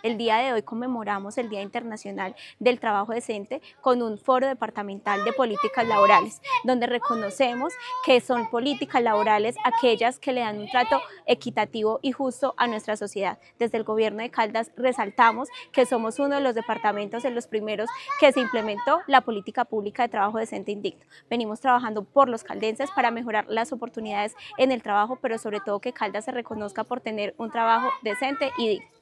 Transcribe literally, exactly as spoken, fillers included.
El día de hoy conmemoramos el Día Internacional del Trabajo Decente con un foro departamental de políticas laborales, donde reconocemos que son políticas laborales aquellas que le dan un trato equitativo y justo a nuestra sociedad. Desde el gobierno de Caldas resaltamos que somos uno de los departamentos en los primeros que se implementó la política pública de trabajo decente e indigno. Venimos trabajando por los caldenses para mejorar las oportunidades en el trabajo, pero sobre todo que Caldas se reconozca por tener un trabajo decente y digno.